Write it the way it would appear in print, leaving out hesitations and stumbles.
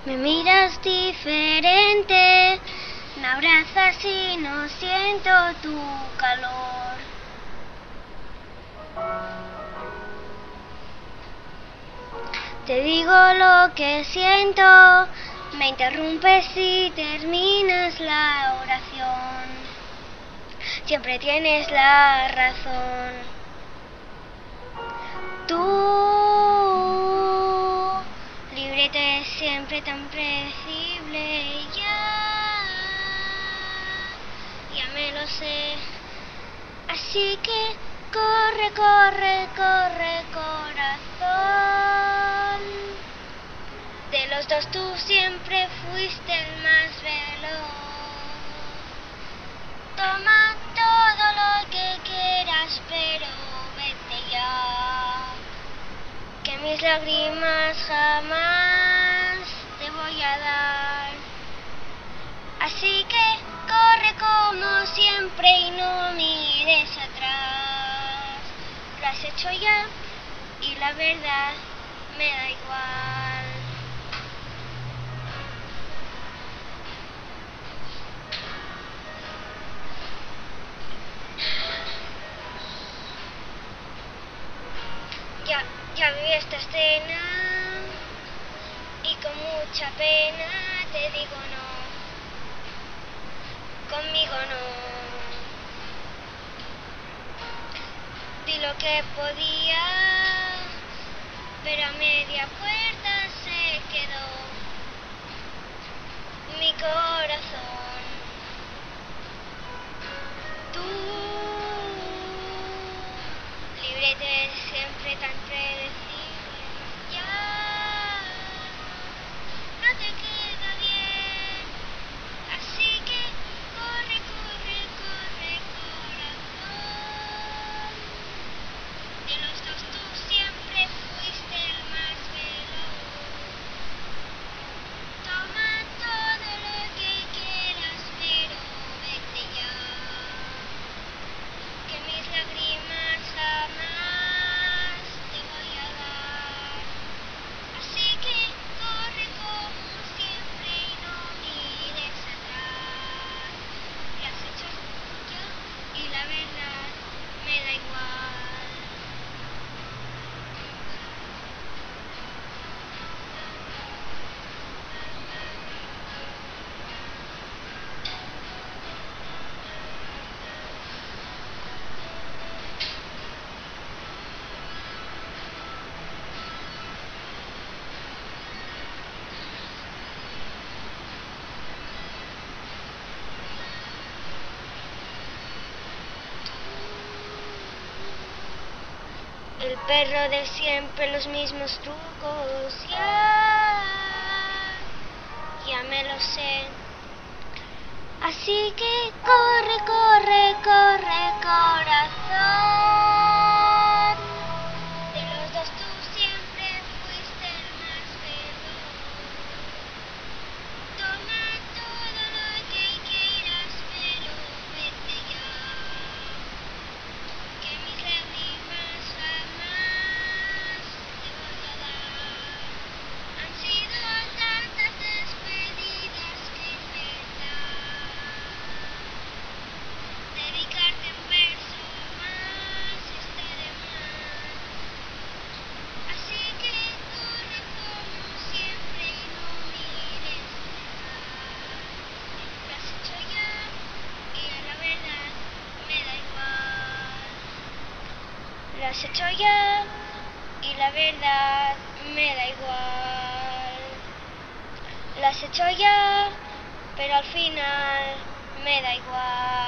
Me miras diferente, me abrazas y no siento tu calor. Te digo lo que siento, me interrumpes y terminas la oración. Siempre tienes la razón. Tú, librete siempre tan predecible, ya me lo sé. Así que corre, corre, corre, corazón. De los dos tú siempre fuiste el más veloz. Toma todo lo que quieras, pero vete ya. Que mis lágrimas jamás te voy a dar. Así que corre como siempre y no mires atrás. Lo has hecho ya y la verdad me da igual. Ya viví esta escena y con mucha pena te digo no, conmigo no. Di lo que podía, pero a media puerta se quedó mi corazón. Tú, librete siempre tan predecible, ya no te queda bien. Así que corre, corre, corre, corazón. De los dos tú siempre fuiste el más veloz. Toma todo lo que quieras, pero vete ya. Que mis lágrimas jamás te voy a dar. Así que corre como siempre y no mires atrás. Lo has hecho ya y la verdad me da igual. El perro de siempre, los mismos trucos, ya me lo sé. Así que corre, corre, corre, corazón. De los dos tú siempre fuiste el más veloz. Toma todo lo que quieras, pero vete ya. Que mis lágrimas jamás te voy a dar. Han sido tantas despedidas que en verdad dedicarte un verso más está de más. Así que corre como siempre y no mires atrás. Lo has hecho ya y a la verdad me da igual. Lo has hecho ya y la verdad me da igual. Lo has hecho ya, pero al final me da igual.